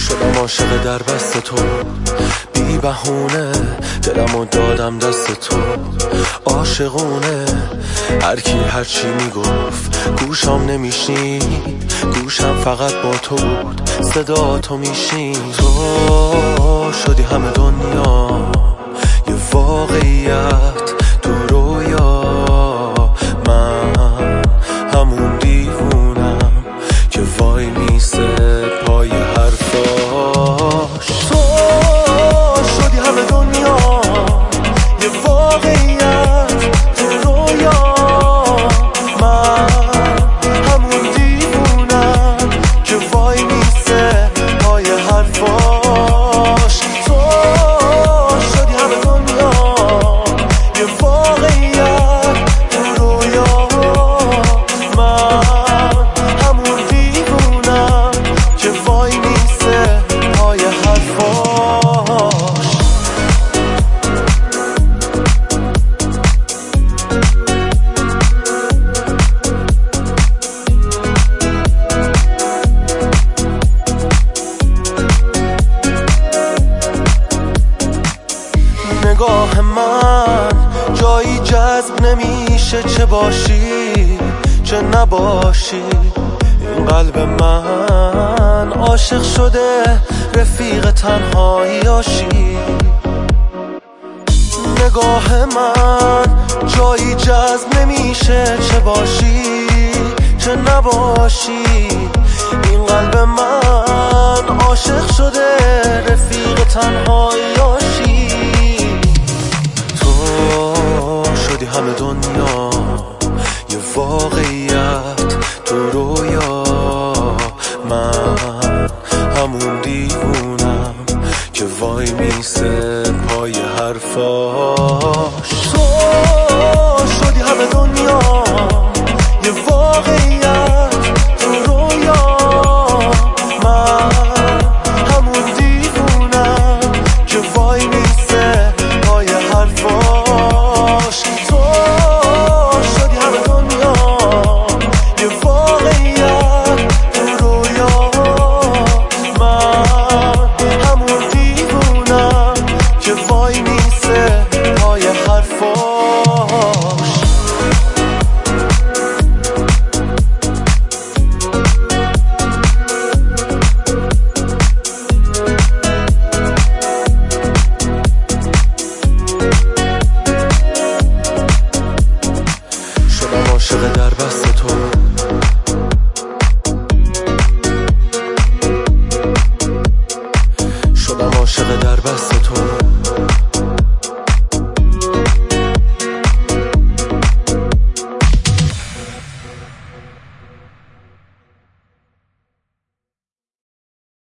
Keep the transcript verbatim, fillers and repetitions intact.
شدم عاشق در بست تو، بی بهونه دلمو دادم دست تو. عاشقونه هر کی هر چی میگفت گوشم نمیشنید، گوشم فقط با تو بود، صدا تو میشین. تو شدی همه دنیا یه واقعیت تو رویا، من همون دیوونم که وای میسه پای حرفاش. تو شدی همه دنیا یه واقعیت تو رویا، من همون دیوونم که وای میسه پای حرفاش. تو شدی همه دنیا یه واقعیت تو رویا، من همون دیوونم که وای میسه پای حرفاش. نگاه من جایی جذب نمیشه، چه باشی چه نباشی. این قلب من عاشق شده رفیق تنهاییاشی. نگاه من جایی جذب نمیشه، چه باشی چه نباشی. این قلب من عاشق شده رفیق تنهاییاشی. شدی همه دنیا یه واقعیت تو رویا، من همون دیوونم که وای میسه پای حرفاش. تو شدی همه دنیا یه واقعیت تو رویا، من همون دیوونم که وای میسه پای حرفاش. عاشق در بست تو، شدم عاشق در بست تو.